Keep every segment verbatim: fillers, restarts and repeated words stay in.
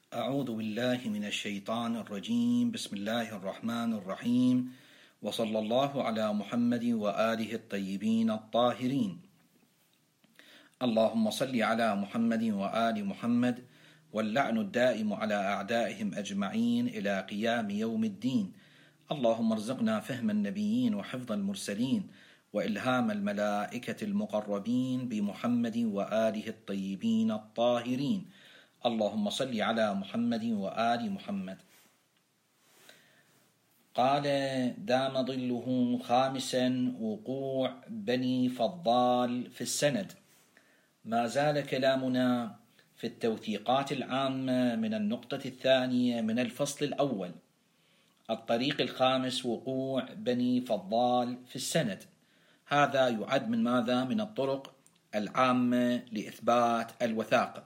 أعوذ بالله من الشيطان الرجيم. بسم الله الرحمن الرحيم، وصلى الله على محمد وآله الطيبين الطاهرين. اللهم صل على محمد وآل محمد، واللعن الدائم على أعدائهم أجمعين إلى قيام يوم الدين. اللهم ارزقنا فهم النبيين وحفظ المرسلين وإلهام الملائكة المقربين بمحمد وآله الطيبين الطاهرين. اللهم صل على محمد وآل محمد. قال: دام ظله خامسا وقوع بني فضال في السند. ما زال كلامنا في التوثيقات العامة من النقطة الثانية من الفصل الأول. الطريق الخامس وقوع بني فضال في السند. هذا يعد من ماذا؟ من الطرق العامة لإثبات الوثاقة.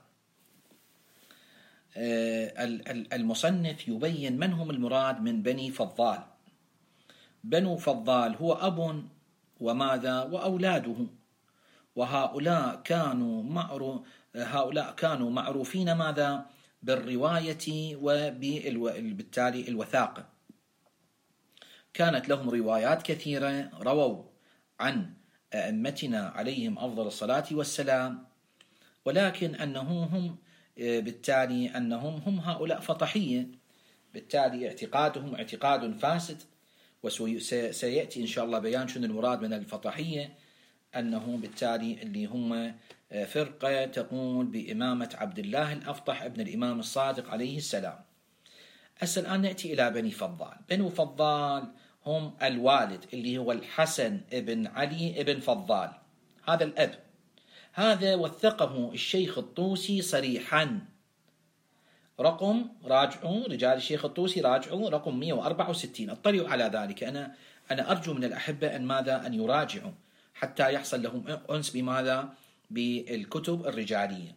المصنف يبين من هم المراد من بني فضال. بنو فضال هو أب وماذا وأولاده، وهؤلاء كانوا معروف هؤلاء كانوا معروفين ماذا؟ بالرواية وبالتالي الوثاقة. كانت لهم روايات كثيرة، رووا عن أئمتنا عليهم أفضل الصلاة والسلام، ولكن أنهم هم بالتالي أنهم هم هؤلاء فطحية، بالتالي اعتقادهم اعتقاد فاسد. وسيأتي إن شاء الله بيان شنو المراد من الفطحية، أنه بالتالي اللي هم فرقة تقول بإمامة عبد الله الأفطح ابن الإمام الصادق عليه السلام. هسه الآن نأتي إلى بني فضال. بنو فضال هم الوالد اللي هو الحسن ابن علي ابن فضال، هذا الأب. هذا وثقه الشيخ الطوسي صريحا. رقم راجعوا رجال الشيخ الطوسي، راجعوا رقم مئة وأربعة وستين، اطلعوا على ذلك. أنا أنا أرجو من الأحبة أن ماذا؟ أن يراجعوا حتى يحصل لهم أنس بماذا؟ بالكتب الرجالية.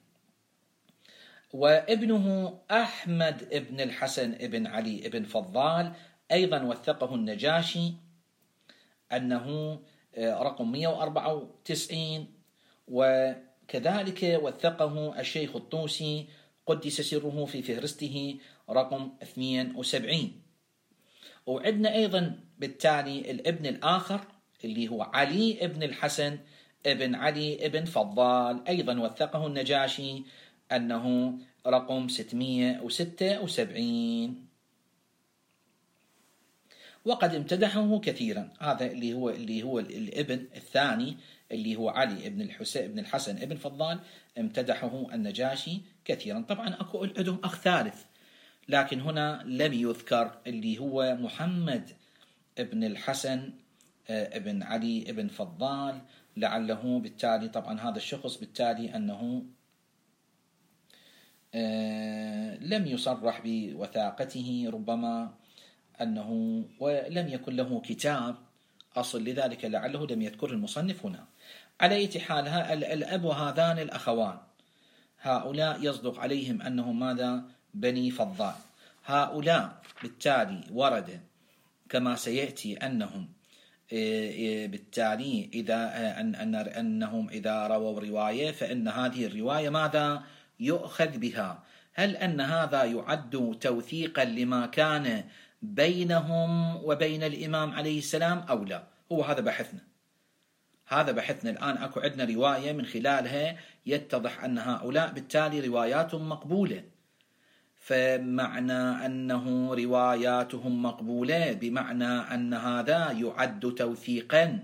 وابنه أحمد ابن الحسن ابن علي ابن فضال أيضا وثقه النجاشي، أنه رقم مئة وأربعة وتسعين، وكذلك وثقه الشيخ الطوسي قدس سره في فهرسته رقم اثنين وسبعين. وعندنا أيضا بالتالي الابن الآخر اللي هو علي ابن الحسن ابن علي ابن فضال، أيضا وثقه النجاشي أنه رقم ستمئة وستة وسبعين، وقد امتدحه كثيرا. هذا اللي هو اللي هو الابن الثاني اللي هو علي ابن الحسين ابن الحسن ابن فضال، امتدحه النجاشي كثيرا. طبعا اكو عندهم اخ ثالث، لكن هنا لم يذكر، اللي هو محمد ابن الحسن ابن علي ابن فضال، لعله بالتالي طبعا هذا الشخص بالتالي انه لم يصرح بوثاقته، ربما أنه ولم يكن له كتاب أصل، لذلك لعله لم يذكر المصنف هنا. على أي حال، الأب وهذان الأخوان هؤلاء يصدق عليهم أنهم ماذا؟ بني فضال. هؤلاء بالتالي ورد كما سيأتي أنهم بالتالي إذا أن أنهم إذا رووا رواية فإن هذه الرواية ماذا؟ يؤخذ بها. هل أن هذا يعد توثيقا لما كان بينهم وبين الإمام عليه السلام أو لا؟ هو هذا بحثنا هذا بحثنا الآن. أكو عندنا رواية من خلالها يتضح أن هؤلاء بالتالي رواياتهم مقبولة. فمعنى أنه رواياتهم مقبولة بمعنى أن هذا يعد توثيقا،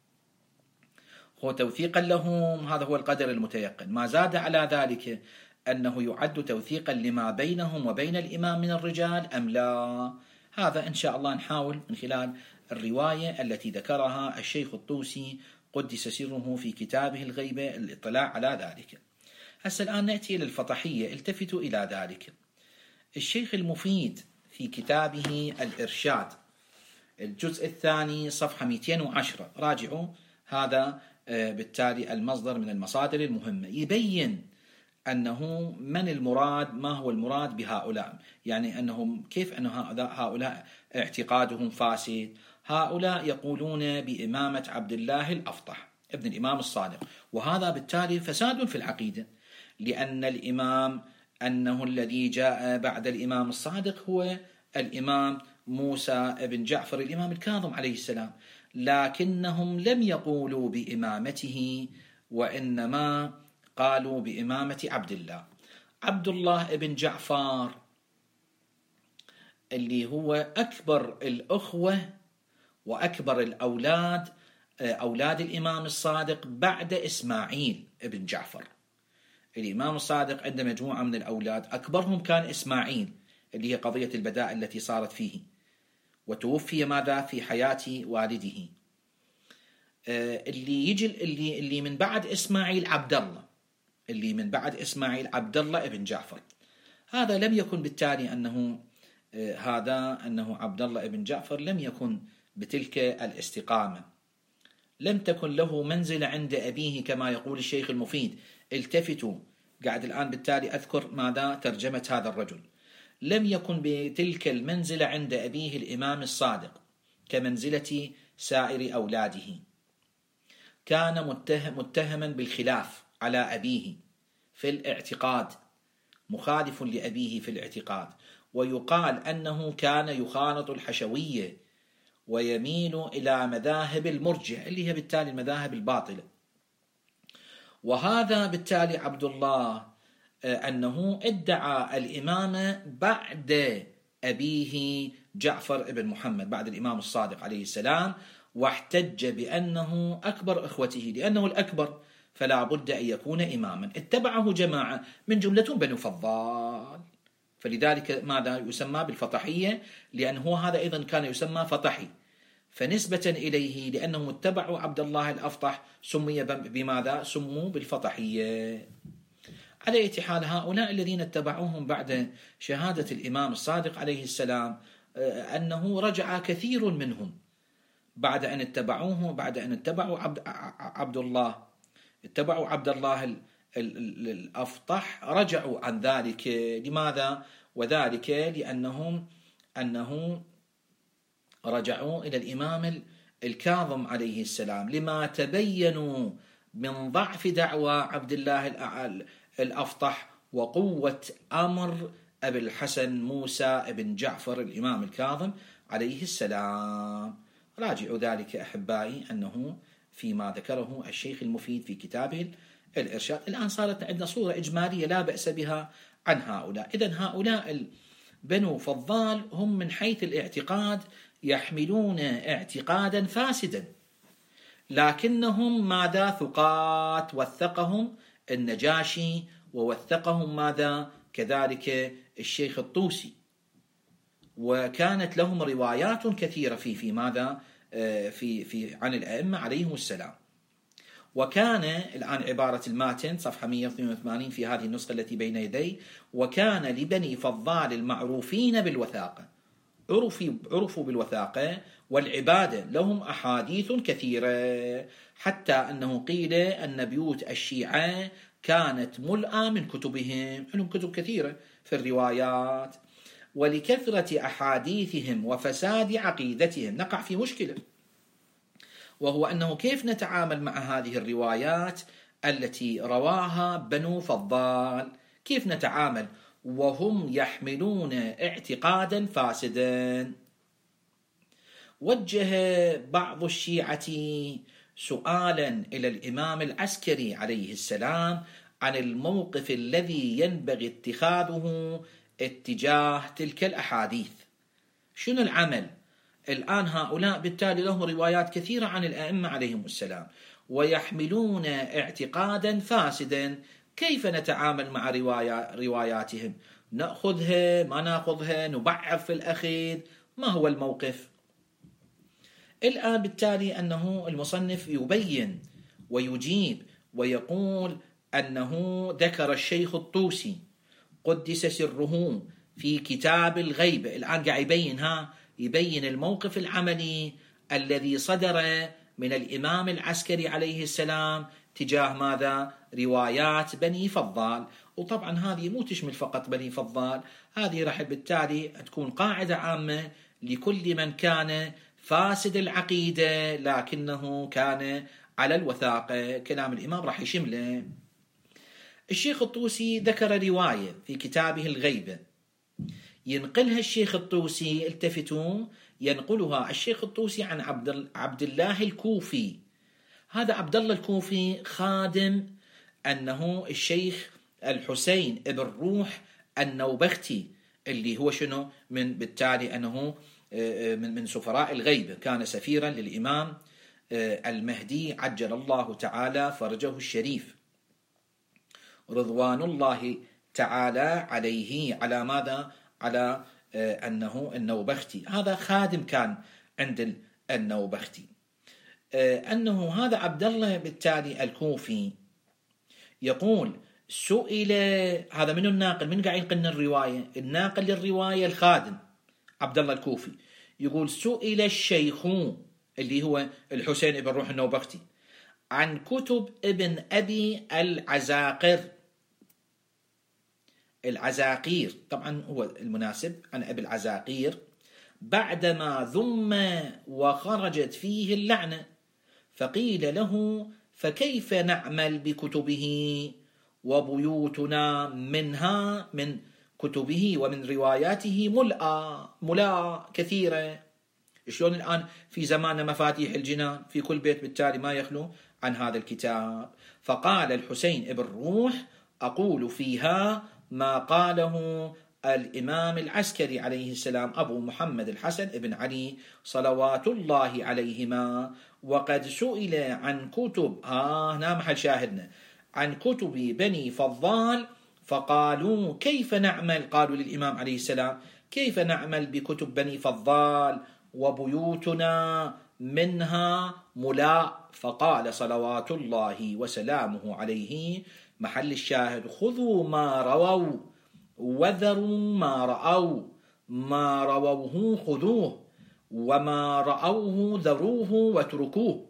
هو توثيقا لهم، هذا هو القدر المتيقن. ما زاد على ذلك أنه يعد توثيقا لما بينهم وبين الإمام من الرجال أم لا؟ هذا إن شاء الله نحاول من خلال الرواية التي ذكرها الشيخ الطوسي قدس سره في كتابه الغيبة الاطلاع على ذلك. هسه الآن نأتي إلى الفطحية. التفتوا إلى ذلك. الشيخ المفيد في كتابه الإرشاد الجزء الثاني صفحة مئتين وعشرة، راجعوا، هذا بالتالي المصدر من المصادر المهمة، يبين أنه من المراد، ما هو المراد بهؤلاء، يعني أنهم كيف أن هؤلاء اعتقادهم فاسد. هؤلاء يقولون بإمامة عبد الله الأفطح ابن الإمام الصادق، وهذا بالتالي فساد في العقيدة، لأن الإمام أنه الذي جاء بعد الإمام الصادق هو الإمام موسى بن جعفر الإمام الكاظم عليه السلام، لكنهم لم يقولوا بإمامته، وإنما قالوا بإمامة عبد الله. عبد الله بن جعفر اللي هو أكبر الأخوة وأكبر الأولاد، أولاد الإمام الصادق بعد إسماعيل بن جعفر. الإمام الصادق عنده مجموعة من الأولاد، أكبرهم كان إسماعيل اللي هي قضية البدائل التي صارت فيه، وتوفي ماذا في حياة والده. اللي يجي اللي اللي من بعد إسماعيل عبد الله، اللي من بعد إسماعيل عبد الله ابن جعفر. هذا لم يكن بالتالي أنه هذا أنه عبد الله ابن جعفر لم يكن بتلك الاستقامة، لم تكن له منزلة عند أبيه كما يقول الشيخ المفيد. التفتوا، قاعد الآن بالتالي أذكر ماذا ترجمة هذا الرجل. لم يكن بتلك المنزلة عند أبيه الإمام الصادق كمنزلة سائر أولاده. كان متهم متهما بالخلاف على أبيه في الاعتقاد، مخالف لأبيه في الاعتقاد، ويقال أنه كان يخالط الحشوية ويميل إلى مذاهب المرجع اللي هي بالتالي المذاهب الباطلة. وهذا بالتالي عبد الله أنه ادعى الإمامة بعد أبيه جعفر بن محمد، بعد الإمام الصادق عليه السلام، واحتج بأنه أكبر إخوته لأنه الأكبر فلا بد أن يكون إماما. اتبعه جماعة من جملتهم بنو فضال، فلذلك ماذا يسمى بالفطحية، لأنه هذا أيضا كان يسمى فطحي، فنسبة إليه لأنهم اتبعوا عبد الله الأفطح سمي بماذا؟ سموا بالفطحية. على أي حال هؤلاء الذين اتبعوهم بعد شهادة الإمام الصادق عليه السلام أنه رجع كثير منهم بعد أن اتبعوه، بعد أن اتبعوا عبد, عبد الله اتبعوا عبد الله الأفطح، رجعوا عن ذلك. لماذا؟ وذلك لأنهم أنه رجعوا إلى الإمام الكاظم عليه السلام لما تبينوا من ضعف دعوى عبد الله الأفطح وقوة أمر أبي الحسن موسى بن جعفر الإمام الكاظم عليه السلام. راجعوا ذلك أحبائي أنه فيما ذكره الشيخ المفيد في كتابه الإرشاد. الآن صارت عندنا صورة إجمالية لا بأس بها عن هؤلاء. إذن هؤلاء بنو فضال هم من حيث الاعتقاد يحملون اعتقادا فاسدا، لكنهم ماذا؟ ثقات، وثقهم النجاشي ووثقهم ماذا؟ كذلك الشيخ الطوسي، وكانت لهم روايات كثيرة في في ماذا؟ في في عن الأئمة عليهم السلام. وكان الآن عبارة الماتن صفحة مئة واثنين وثمانين في هذه النسخة التي بين يدي: وكان لبني فضال المعروفين بالوثاقة، عرفوا عرفوا بالوثاقة والعبادة، لهم أحاديث كثيرة، حتى أنه قيل أن بيوت الشيعة كانت ملأى من كتبهم، لهم كتب كثيرة في الروايات. ولكثرة أحاديثهم وفساد عقيدتهم نقع في مشكلة، وهو أنه كيف نتعامل مع هذه الروايات التي رواها بنو فضال؟ كيف نتعامل وهم يحملون اعتقادا فاسدا؟ وجه بعض الشيعة سؤالا إلى الإمام العسكري عليه السلام عن الموقف الذي ينبغي اتخاذه اتجاه تلك الأحاديث. شنو العمل؟ الآن هؤلاء بالتالي لهم روايات كثيرة عن الأئمة عليهم السلام ويحملون اعتقادا فاسدا، كيف نتعامل مع رواية رواياتهم؟ نأخذها ما نأخذها؟ نبعض في الأخذ؟ ما هو الموقف؟ الآن بالتالي أنه المصنف يبين ويجيب ويقول أنه ذكر الشيخ الطوسي قدس سره في كتاب الغيبة. الآن قاعد يبين ها يبين الموقف العملي الذي صدر من الإمام العسكري عليه السلام تجاه ماذا؟ روايات بني فضال. وطبعا هذه مو تشمل فقط بني فضال، هذه راح بالتالي تكون قاعدة عامة لكل من كان فاسد العقيدة لكنه كان على الوثاقة. كلام الإمام راح يشمله. الشيخ الطوسي ذكر رواية في كتابه الغيبة، ينقلها الشيخ الطوسي، التفتوا، ينقلها الشيخ الطوسي عن عبد الله الكوفي. هذا عبد الله الكوفي خادم أنه الشيخ الحسين ابن روح النوبختي، اللي هو شنو؟ من بالتالي أنه من من سفراء الغيبة، كان سفيرا للإمام المهدي عجل الله تعالى فرجه الشريف رضوان الله تعالى عليه، على ماذا؟ على أنه النوبختي. هذا خادم كان عند النوبختي. أنه هذا عبد الله بالتالي الكوفي يقول سئل، هذا من الناقل، من قاعد ينقلنا الرواية؟ الناقل للرواية الخادم عبد الله الكوفي، يقول سئل الشيخ اللي هو الحسين بن روح النوبختي عن كتب ابن أبي العزاقر، العزاقير طبعا هو المناسب، عن أبي العزاقير، بعدما ذم وخرجت فيه اللعنة، فقيل له فكيف نعمل بكتبه وبيوتنا منها، من كتبه ومن رواياته ملأى ملأى كثيرة، شلون الآن في زماننا مفاتيح الجنان في كل بيت بالتالي ما يخلو عن هذا الكتاب. فقال الحسين بن روح أقول فيها ما قاله الإمام العسكري عليه السلام أبو محمد الحسن بن علي صلوات الله عليهما، وقد سئل عن كتب، آه هنا محل شاهدنا، عن كتب بني فضال فقالوا كيف نعمل، قالوا للإمام عليه السلام كيف نعمل بكتب بني فضال وبيوتنا منها ملاء، فقال صلوات الله وسلامه عليه محل الشاهد خذوا ما رووا وذروا ما رأوا، ما رووه خذوه وما رأوه ذروه واتركوه.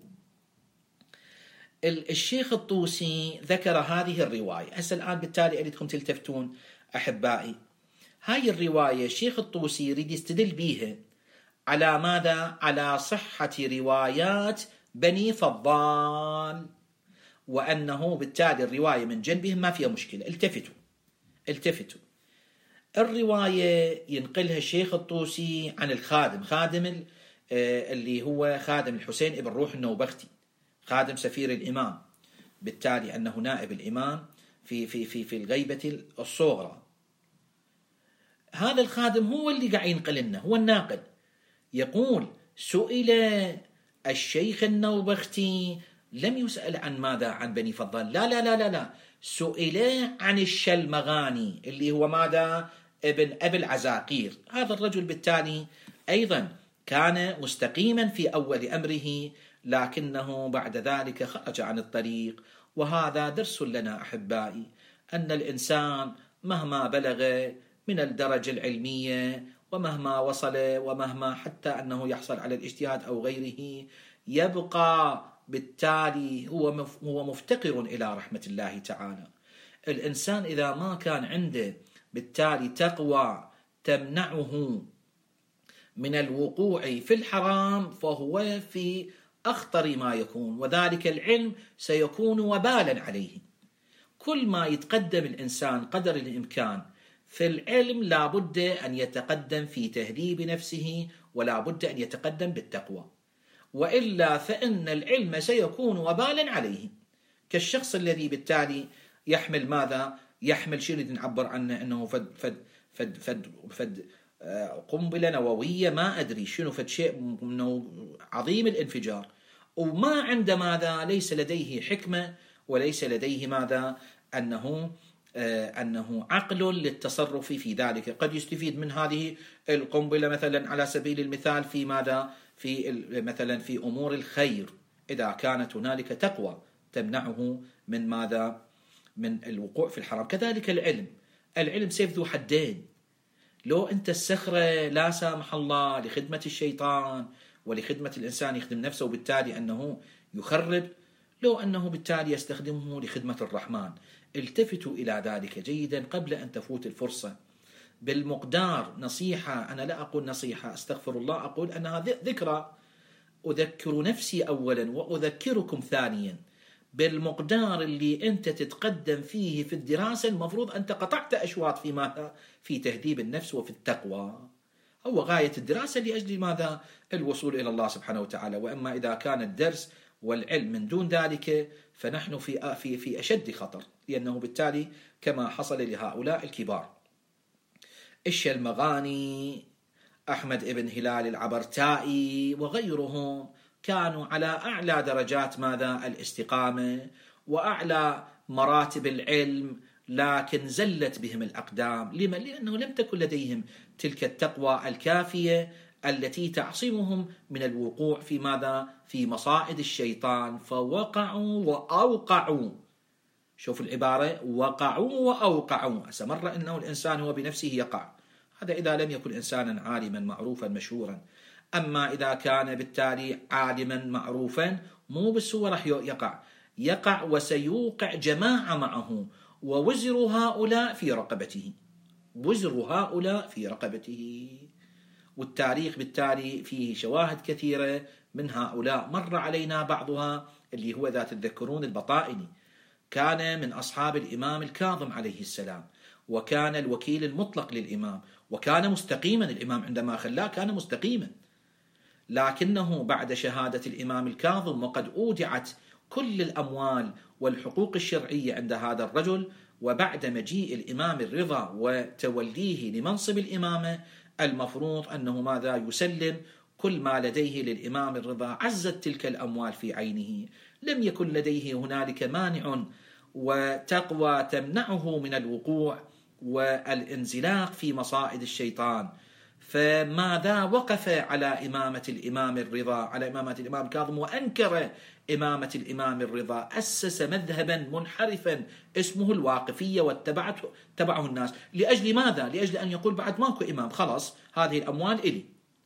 الشيخ الطوسي ذكر هذه الرواية. هسه الآن بالتالي أريدكم تلتفتون أحبائي، هاي الرواية الشيخ الطوسي يريد يستدل بيها على ماذا؟ على صحة روايات بني فضال، وأنه بالتالي الرواية من جنبهم ما فيها مشكلة. التفتوا التفتوا الرواية ينقلها الشيخ الطوسي عن الخادم، خادم اللي هو خادم الحسين ابن روح النوبختي، خادم سفير الإمام، بالتالي أنه نائب الإمام في في في في الغيبة الصغرى. هذا الخادم هو اللي قاعد ينقل لنا، هو الناقل، يقول سئل الشيخ النوبختي، لم يسأل عن ماذا؟ عن بني فضال، لا لا لا لا لا، سئل عن الشلمغاني اللي هو ماذا؟ ابن أبي العزاقير. هذا الرجل بالتالي أيضا كان مستقيما في أول أمره، لكنه بعد ذلك خرج عن الطريق. وهذا درس لنا أحبائي، أن الإنسان مهما بلغ من الدرجة العلمية ومهما وصل ومهما حتى أنه يحصل على الاجتهاد أو غيره، يبقى بالتالي هو هو مفتقر إلى رحمة الله تعالى. الإنسان إذا ما كان عنده بالتالي تقوى تمنعه من الوقوع في الحرام، فهو في أخطر ما يكون، وذلك العلم سيكون وبالا عليه. كل ما يتقدم الإنسان قدر الإمكان في العلم لا بد أن يتقدم في تهذيب نفسه، ولا بد أن يتقدم بالتقوى، وإلا فإن العلم سيكون وبالا عليه. كالشخص الذي بالتالي يحمل ماذا؟ يحمل شيء نعبر عنه أنه فد فد فد فد, فد قنبلة نووية، ما أدري شنو، فد شيء عظيم الانفجار، وما عنده ماذا؟ ليس لديه حكمة، وليس لديه ماذا؟ أنه أنه عقل للتصرف في ذلك. قد يستفيد من هذه القنبلة مثلا على سبيل المثال في ماذا؟ في مثلا في أمور الخير، إذا كانت هنالك تقوى تمنعه من ماذا؟ من الوقوع في الحرام. كذلك العلم، العلم سيف ذو حدين. لو أنت السخرة لا سامح الله لخدمة الشيطان ولخدمة الإنسان يخدم نفسه، وبالتالي أنه يخرب، لو أنه بالتالي يستخدمه لخدمة الرحمن. التفتوا إلى ذلك جيدا قبل أن تفوت الفرصة بالمقدار. نصيحة، أنا لا أقول نصيحة، أستغفر الله، أقول أنها ذكرى، أذكر نفسي أولا وأذكركم ثانيا بالمقدار اللي أنت تتقدم فيه في الدراسة المفروض أنت قطعت أشواط في ماذا؟ في تهذيب النفس وفي التقوى. هو غاية الدراسة لأجل ماذا؟ الوصول إلى الله سبحانه وتعالى. وأما إذا كان الدرس والعلم من دون ذلك فنحن في في في أشد خطر، لأنه بالتالي كما حصل لهؤلاء الكبار الشلمغاني، أحمد ابن هلال العبرتائي وغيرهم، كانوا على أعلى درجات ماذا؟ الاستقامة وأعلى مراتب العلم، لكن زلت بهم الأقدام. لما؟ لأنه لم تكن لديهم تلك التقوى الكافية التي تعصمهم من الوقوع في ماذا؟ في مصائد الشيطان، فوقعوا وأوقعوا. شوف العبارة، وقعوا وأوقعوا. سمر أنه الإنسان هو بنفسه يقع، هذا إذا لم يكن إنسانا عالما معروفا مشهورا. أما إذا كان بالتالي عالما معروفا مو بالسوى رح يقع، يقع وسيوقع جماعة معه، ووزر هؤلاء في رقبته، وزر هؤلاء في رقبته. والتاريخ بالتالي فيه شواهد كثيرة من هؤلاء، مر علينا بعضها، اللي هو ذات تذكرون البطائني، كان من أصحاب الإمام الكاظم عليه السلام، وكان الوكيل المطلق للإمام، وكان مستقيما. الإمام عندما خلاه كان مستقيما، لكنه بعد شهادة الإمام الكاظم وقد أودعت كل الأموال والحقوق الشرعية عند هذا الرجل، وبعد مجيء الإمام الرضا وتوليه لمنصب الإمامة، المفروض أنه ماذا؟ يسلم كل ما لديه للإمام الرضا. عزت تلك الأموال في عينه، لم يكن لديه هنالك مانع وتقوى تمنعه من الوقوع والانزلاق في مصائد الشيطان. فماذا؟ وقف على إمامة الإمام الرضا، على إمامة الإمام الكاظم، وأنكر إمامة الإمام الرضا، أسس مذهبا منحرفا اسمه الواقفية، واتبعته تبعه الناس. لأجل ماذا؟ لأجل أن يقول بعد ماكو إمام، خلاص هذه الأموال إلي.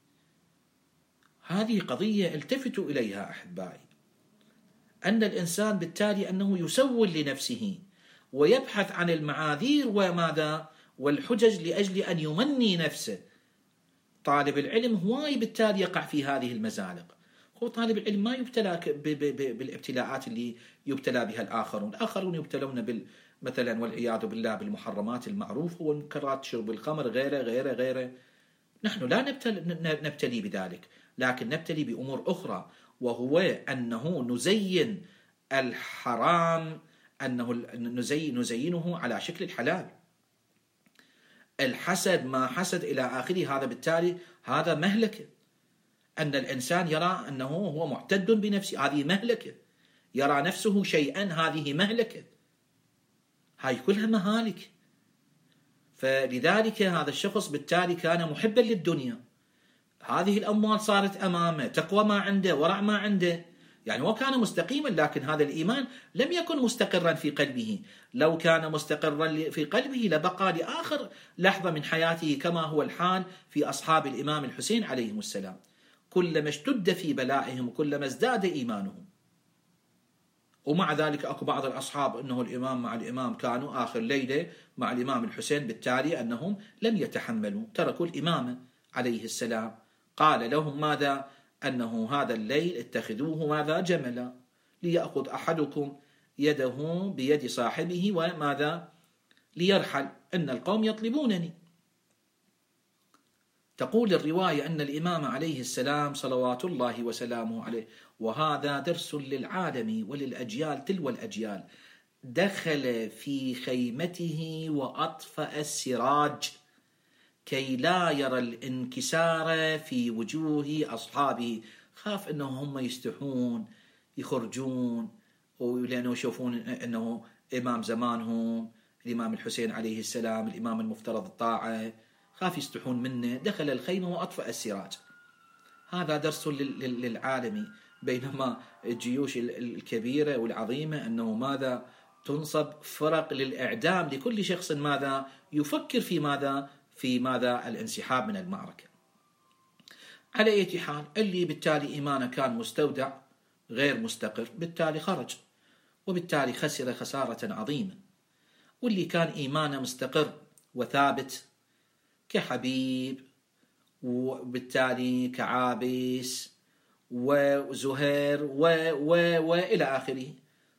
هذه قضية التفتوا إليها أحبائي، أن الإنسان بالتالي أنه يسول لنفسه ويبحث عن المعاذير وماذا؟ والحجج لأجل أن يمني نفسه. طالب العلم هواي بالتالي يقع في هذه المزالق. هو طالب العلم ما يبتلى بالابتلاءات اللي يبتلى بها الآخرون. الآخرون يبتلون بال مثلا والعياذ بالله بالمحرمات المعروفة والمنكرات، شرب الخمر، غيره غيره غيره. نحن لا نبتلي, نبتلي بذلك، لكن نبتلي بأمور أخرى، وهو أنه نزين الحرام، أنه نزين نزينه على شكل الحلال. الحسد، ما حسد إلى آخره، هذا بالتالي هذا مهلكة. أن الإنسان يرى أنه هو معتد بنفسه، هذه مهلكة. يرى نفسه شيئا، هذه مهلكة. هاي كلها مهالك. فلذلك هذا الشخص بالتالي كان محبا للدنيا، هذه الأموال صارت أمامه، تقوى ما عنده، ورع ما عنده، يعني وكان مستقيما، لكن هذا الإيمان لم يكن مستقرا في قلبه. لو كان مستقرا في قلبه لبقى لآخر لحظة من حياته، كما هو الحال في أصحاب الإمام الحسين عليهم السلام، كلما اشتد في بلائهم كلما ازداد إيمانهم. ومع ذلك أكو بعض الأصحاب أنه الإمام مع الإمام كانوا آخر ليلة مع الإمام الحسين، بالتالي أنهم لم يتحملوا، تركوا الإمامة عليه السلام. قال لهم ماذا؟ أنه هذا الليل اتخذوه ماذا؟ جملا، ليأخذ أحدكم يده بيد صاحبه وماذا؟ ليرحل، إن القوم يطلبونني. تقول الرواية أن الإمام عليه السلام صلوات الله وسلامه عليه، وهذا درس للعالم وللأجيال تلو الأجيال، دخل في خيمته وأطفأ السراج كي لا يرى الانكسار في وجوه أصحابه. خاف أنهم هم يستحون يخرجون، ولأنه يشوفون أنه إمام زمانهم الإمام الحسين عليه السلام، الإمام المفترض الطاعة، خاف يستحون منه، دخل الخيمة وأطفأ السراج. هذا درس للعالم. بينما الجيوش الكبيرة والعظيمة أنه ماذا؟ تنصب فرق للإعدام لكل شخص ماذا؟ يفكر في ماذا؟ في ماذا؟ الانسحاب من المعركة. على أي حال، اللي بالتالي إيمانه كان مستودع غير مستقر بالتالي خرج، وبالتالي خسر خسارة عظيمة. واللي كان إيمانه مستقر وثابت كحبيب، وبالتالي كعابس وزهير و و وإلى آخره،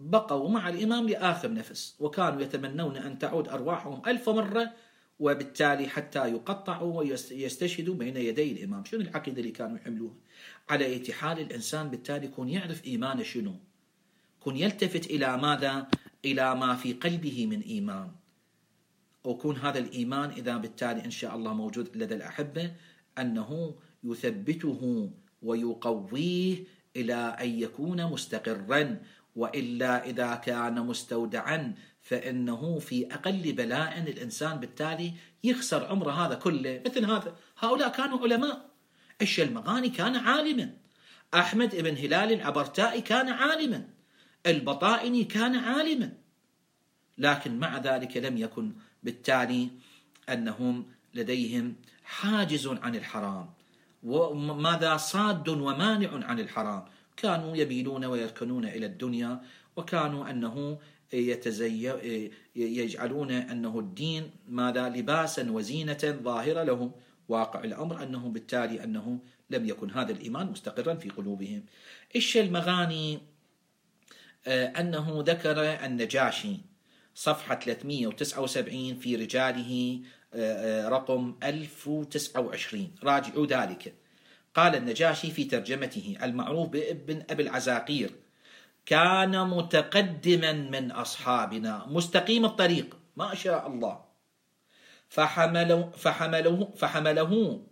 بقوا مع الإمام لآخر نفس، وكانوا يتمنون أن تعود أرواحهم ألف مرة، وبالتالي حتى يقطعوا ويستشهدوا بين يدي الإمام. شنو العقيدة اللي كانوا يحملوها؟ على أي حال الإنسان بالتالي يكون يعرف إيمانه شنو، يكون يلتفت إلى ماذا؟ إلى ما في قلبه من إيمان، ويكون هذا الإيمان إذا بالتالي إن شاء الله موجود لدى الأحبة أنه يثبته ويقويه إلى أن يكون مستقرا، وإلا إذا كان مستودعا فإنه في أقل بلاء الإنسان بالتالي يخسر عمره هذا كله. مثل هذا، هؤلاء كانوا علماء. الشلمغاني كان عالما، أحمد بن هلال العبرتائي كان عالما، البطائني كان عالما، لكن مع ذلك لم يكن بالتالي أنهم لديهم حاجز عن الحرام، وماذا صاد ومانع عن الحرام. كانوا يميلون ويركنون إلى الدنيا، وكانوا أنه يتزي... يجعلون أنه الدين ماذا؟ لباسا وزينة ظاهرة لهم. واقع الأمر أنه بالتالي أنه لم يكن هذا الإيمان مستقرا في قلوبهم. الشلمغاني أنه ذكر النجاشي صفحة ثلاثمئة وتسعة وسبعين في رجاله رقم ألف وتسعة وعشرين، راجعوا ذلك. قال النجاشي في ترجمته المعروف بابن أبي العزاقير: كان متقدما من أصحابنا مستقيم الطريق ما شاء الله، فحمله, فحمله, فحمله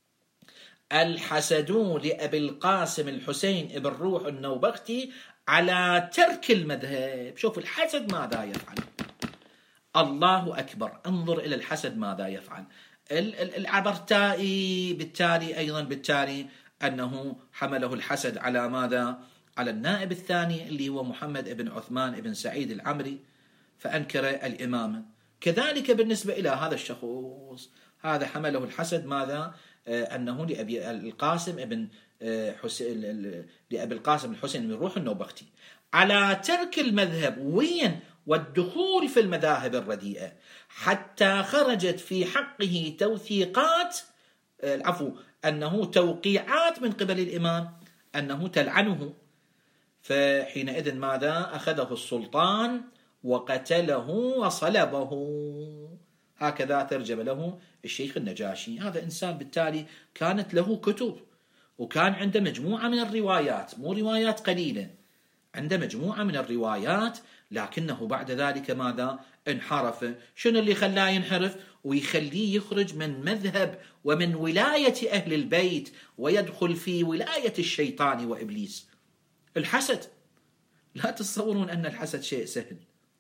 الحسدون لأبي القاسم الحسين ابن روح النوبختي على ترك المذهب. شوف الحسد ماذا يفعل، الله أكبر، انظر إلى الحسد ماذا يفعل. العبرتائي بالتالي أيضا بالتالي أنه حمله الحسد على ماذا؟ على النائب الثاني اللي هو محمد بن عثمان بن سعيد العمري، فأنكر الإمامة. كذلك بالنسبة إلى هذا الشخص، هذا حمله الحسد ماذا؟ أنه لأبي القاسم بن حسين لأبي القاسم الحسين بن روح النوبختي على ترك المذهب وين والدخول في المذاهب الرديئة، حتى خرجت في حقه توثيقات، العفو أنه توقيعات من قبل الإمام أنه تلعنه. فحينئذ ماذا؟ أخذه السلطان وقتله وصلبه. هكذا ترجم له الشيخ النجاشي. هذا إنسان بالتالي كانت له كتب، وكان عنده مجموعة من الروايات، مو روايات قليلة، عنده مجموعة من الروايات، لكنه بعد ذلك ماذا؟ انحرف. شنو اللي خلاه ينحرف ويخليه يخرج من مذهب ومن ولاية أهل البيت ويدخل في ولاية الشيطان وإبليس؟ الحسد. لا تتصورون أن الحسد شيء سهل.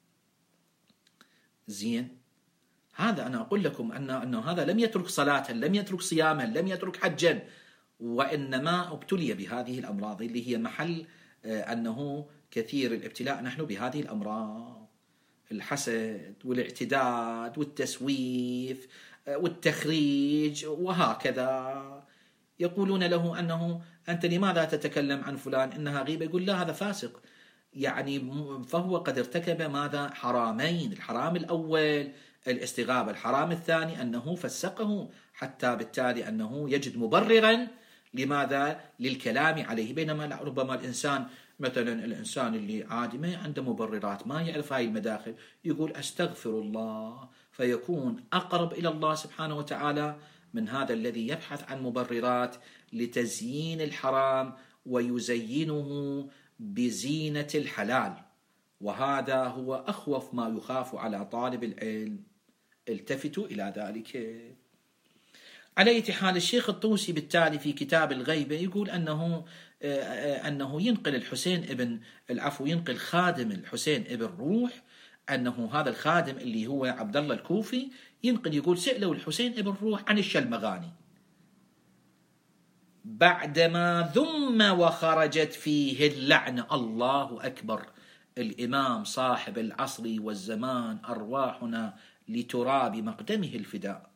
زين، هذا أنا أقول لكم أن أنه هذا لم يترك صلاة، لم يترك صياما، لم يترك حجا، وإنما ابتلي بهذه الأمراض اللي هي محل أنه كثير الابتلاء نحن بهذه الأمراض: الحسد والاعتداد والتسويف والتخريج وهكذا. يقولون له أنه أنت لماذا تتكلم عن فلان إنها غيبة؟ يقول لا، هذا فاسق، يعني فهو قد ارتكب ماذا؟ حرامين. الحرام الأول الاستغابة، الحرام الثاني أنه فسقه، حتى بالتالي أنه يجد مبررا لماذا؟ للكلام عليه. بينما ربما الإنسان مثلا الإنسان اللي عادي ما عنده مبررات، ما يعرف هاي المداخل، يقول أستغفر الله، فيكون أقرب إلى الله سبحانه وتعالى من هذا الذي يبحث عن مبررات لتزيين الحرام ويزينه بزينة الحلال. وهذا هو أخوف ما يخاف على طالب العلم. التفتوا إلى ذلك. على أي حال، الشيخ الطوسي بالتالي في كتاب الغيبة يقول أنه أنه ينقل الحسين ابن العفو ينقل خادم الحسين ابن روح، أنه هذا الخادم اللي هو عبد الله الكوفي ينقل يقول سألوا الحسين ابن روح عن الشلمغاني بعدما ذم وخرجت فيه اللعنة. الله أكبر. الإمام صاحب العصر والزمان أرواحنا لتراب مقدمه الفداء،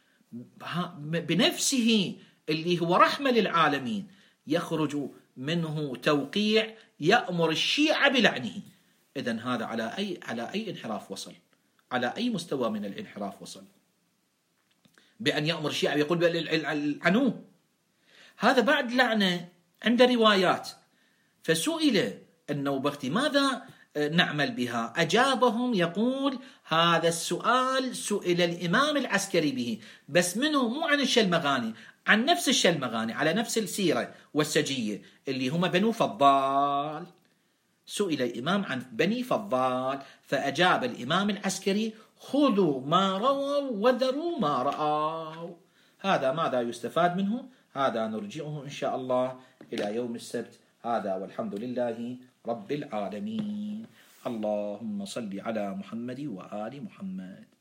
بنفسه اللي هو رحمة للعالمين يخرج منه توقيع يأمر الشيعة بلعنه. إذن هذا على أي على أي انحراف وصل؟ على أي مستوى من الانحراف وصل؟ بأن يأمر الشيعة يقول عنوه. هذا بعد لعنة عند روايات. فسئل النوبختي ماذا نعمل بها؟ أجابهم يقول هذا السؤال سئل الإمام العسكري به، بس منه مو عن الشلمغاني، عن نفس الشلمغاني على نفس السيرة والسجية اللي هم بنو فضال. سئل الإمام عن بني فضال فأجاب الإمام العسكري خذوا ما رووا وذروا ما رأوا. هذا ماذا يستفاد منه؟ هذا نرجعه إن شاء الله إلى يوم السبت. هذا والحمد لله رب العالمين. اللهم صل على محمد وآل محمد.